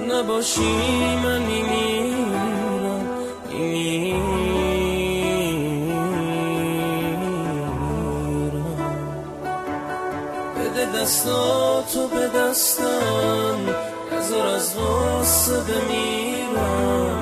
نباشی من میمیرم بده دستاتو به دستم نذار از غصه بمیرم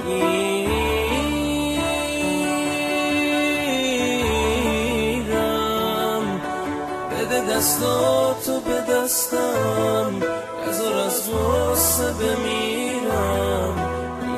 بده دستاتو به دستم نذار از غصه بمیرم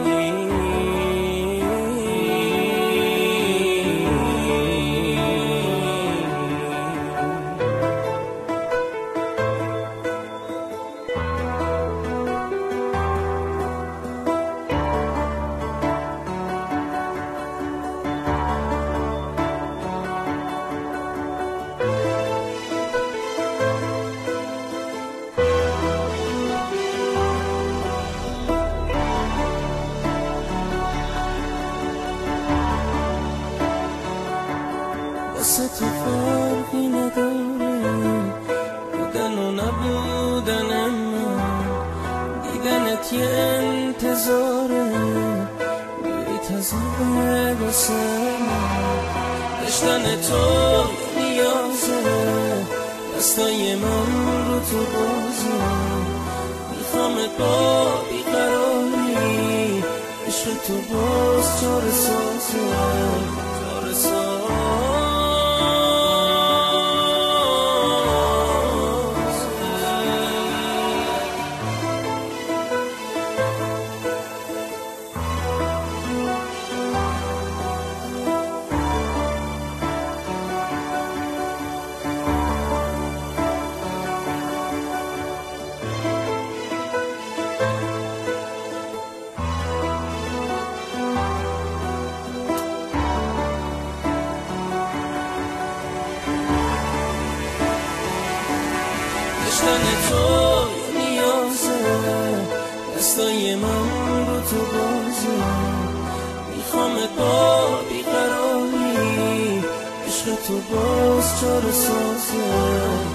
واسه تو فرقی نداره بودن و نبودن من دیدنت یه انتظاره بری تازه واسه من داشتن تو نیازه دستای من رو تو بازه میخوامت با بیقراری عشق تو باز چاره سازه چاره سازه داشتن تو نیازه دستای من رو تو بازه میخوامت با بیقراری عشق تو باز چاره سازه